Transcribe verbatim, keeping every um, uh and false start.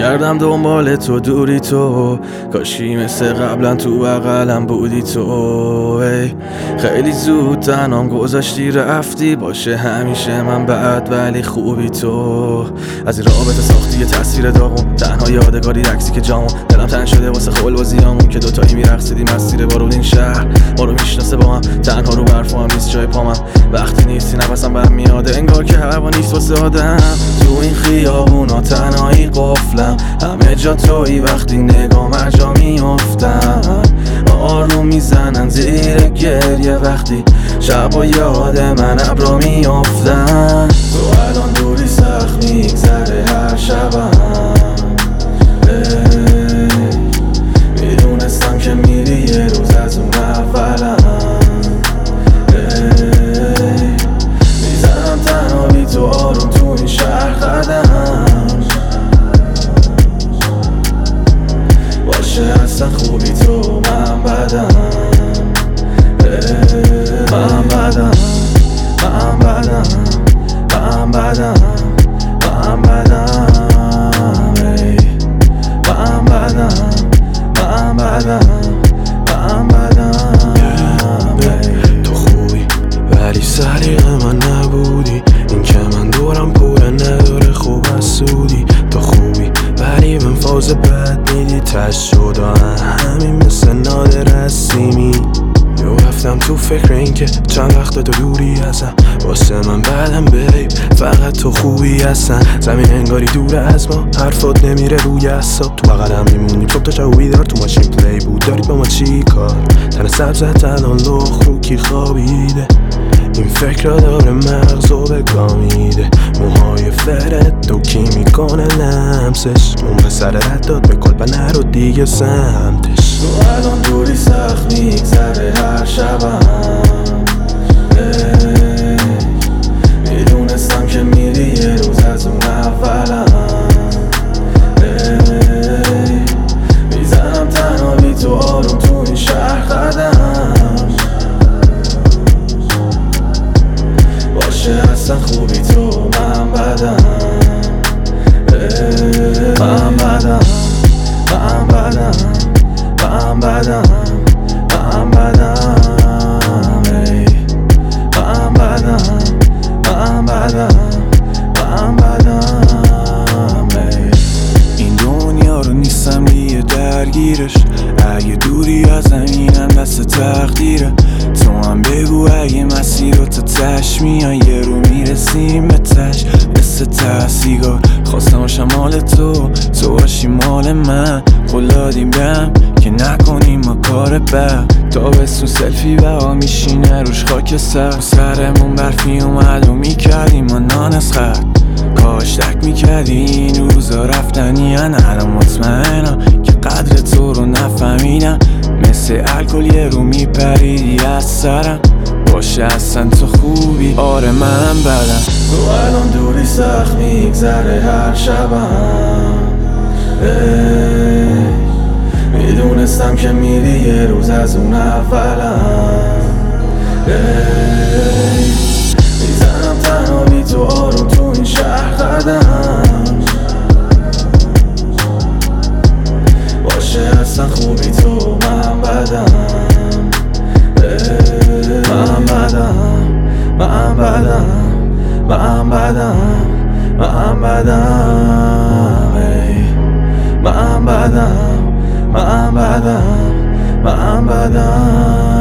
میگردم دنبال تو دوری تو، کاشی مثل قبلا تو بغلم بودی تو. ای خیلی زود تنام گذاشتی رفتی، باشه همیشه من بعد ولی خوبی تو. از این رابطه ساختی یه تصویر داغون، تنها یادگاری عکسی که جامون. دلم تنگ شده واسه خلوزیامون که دوتایی میرقصیدیم مسیر بارون این شهر ما رو میشناسه با هم. تنها رو برفو هم نیست جای پامم، وقتی نیستی نفسم بهم میاده انگار که هوا نیست واسه آدم. تو این خیابونا تنهایی قفلم، همه جا تویی وقتی نگام هرجا میافتم. آروم میزنن زیر گریه وقتی شبا یاد من ابرا میافتن. تو الان دوری سخت میگذره هر شبم، میدونستم که میری یه روز از اون اولم. میزنم تنها بی تو آروم تو این شهر قدم، باشه اصلا خوبی تو من بدم. من بدم من بدم من بدم من بدم من بدم من بدم من بدم. تو خوبی ولی سلیقه من نبودی، این که من دورم پوله نداره خوب از سودی. تو خوبی ولی من فاز بد میدی تش شده همین مثل نادر رسیمی. یو رفتم تو فکر این که چند وقت تو دوری هستم، واسه من بعدم بیب فقط تو خوبی هستن. زمین انگاری دور از ما، حرفات نمیره روی اصاب. تو بغلم میمونیم صبح تا شب بیدار، تو ماشین پلی بود داری با ما چی کار؟ تن سبزت الان لخ رو کی خوابیده، این فکر را داره مغزو بگامیده. موهای فرد دو کی میکنه لمسش، اون به سر رد داد به کلبه نرو دیگه سمتش. تو الان دوری سخت میگذره هر شبم، میدونستم که میری یه روز از اون اولم. میزنم تنها بی تو آروم تو این شهر قدم، باشه اصلا خوبی تو من بدم. من بدم من بدم من بدم من بدم من بدم من بدم من بدم. این دنیا رو نیستم دیگه درگیرش، اگه دوری از زمینم دست تقدیره. تو هم بگو اگه مسیر رو تا تش میای یه رو میرسیم به تش. مثل ته سیگار خواستم باشم مال تو، تو باشی مال من. قولادیم بهم که نکنیم ما کار بد، تابستون سلفی بها میشینه روش خاک سر. سرمون برفی اومد و میکردیم ما نانسخت، کاش تک میکردی این روزا رفتنی. الان مطمئنم که قدر تو رو نفهمیدم، مثل الکل یه رو میپریدی از سرم. باشه اصلا تو خوبی آره من بدم. تو الان دوری سخت میگذره هر شبم، میدونستم که میری یه روز از اون اولم. میزنم تنها بی تو آروم تو این شهر قدم، باشه اصلا خوبی تو من بدم. من بدم من بدم من بدم من بدم من بدم من بدم من بدم.